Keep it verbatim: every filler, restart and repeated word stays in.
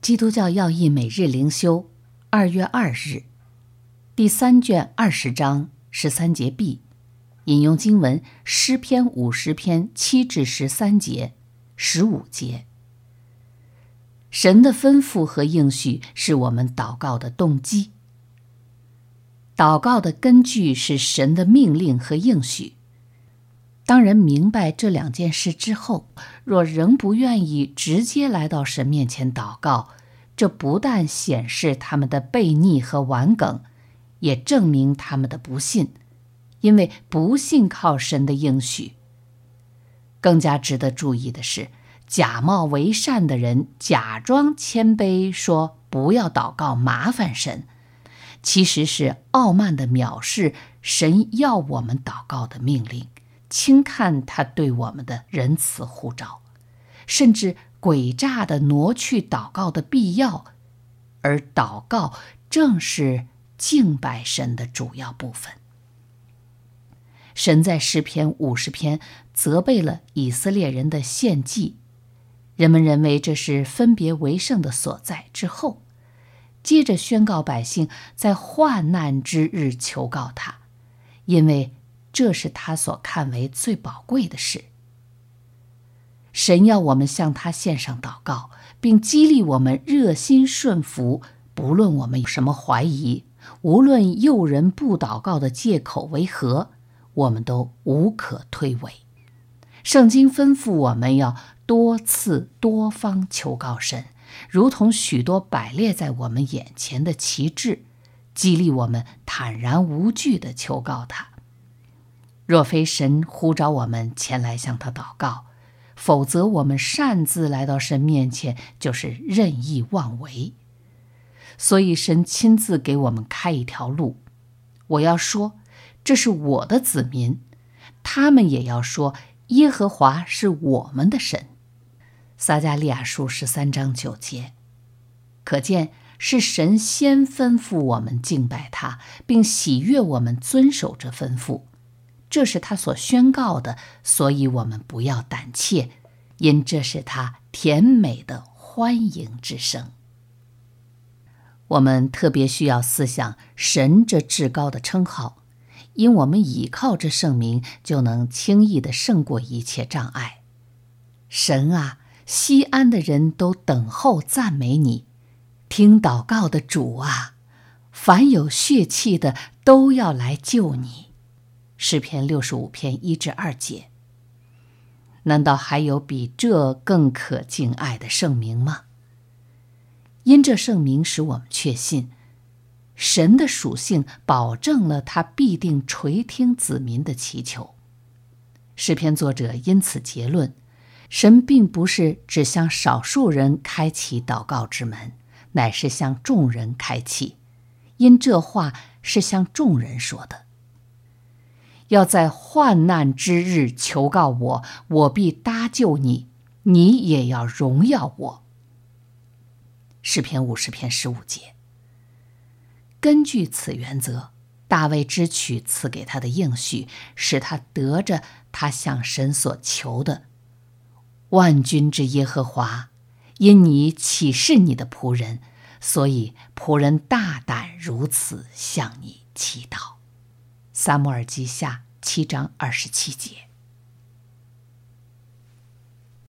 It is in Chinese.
基督教要义每日灵修，二月二日，第三卷二十章十三节 B， 引用经文诗篇五十篇七至十三节、十五节。神的吩咐和应许是我们祷告的动机。祷告的根据是神的命令和应许。当人明白这两件事之后，若仍不愿意直接来到神面前祷告，这不但显示他们的悖逆和顽梗，也证明他们的不信，因为不信靠神的应许。更加值得注意的是，假冒为善的人假装谦卑说不要祷告麻烦神，其实是傲慢地藐视神要我们祷告的命令，轻看他对我们的仁慈呼召，甚至诡诈地挪去祷告的必要，而祷告正是敬拜神的主要部分。神在诗篇五十篇责备了以色列人的献祭，人们认为这是分别为圣的所在之后，接着宣告百姓在患难之日求告他，因为这是他所看为最宝贵的事。神要我们向他献上祷告，并激励我们热心顺服，不论我们有什么怀疑，无论诱人不祷告的借口为何，我们都无可推诿。圣经吩咐我们要多次多方求告神，如同许多摆列在我们眼前的旗帜，激励我们坦然无惧地求告他。若非神呼召我们前来向他祷告，否则我们擅自来到神面前就是任意妄为。所以神亲自给我们开一条路。我要说，这是我的子民，他们也要说，耶和华是我们的神。撒迦利亚书十三章九节。可见是神先吩咐我们敬拜他，并喜悦我们遵守这吩咐。这是他所宣告的，所以我们不要胆怯，因这是他甜美的欢迎之声。我们特别需要思想神这至高的称号，因我们倚靠这圣名，就能轻易地胜过一切障碍。神啊，西安的人都等候赞美你，听祷告的主啊，凡有血气的都要来救你。诗篇六十五篇一至二节。难道还有比这更可敬爱的圣名吗？因这圣名使我们确信，神的属性保证了他必定垂听子民的祈求。诗篇作者因此结论，神并不是只向少数人开启祷告之门，乃是向众人开启，因这话是向众人说的。要在患难之日求告我，我必搭救你，你也要荣耀我。诗篇五十篇十五节。根据此原则，大卫支取赐给他的应许，使他得着他向神所求的。万军之耶和华，因你启示你的仆人，所以仆人大胆如此向你祈祷。撒母耳记下七章二十七节。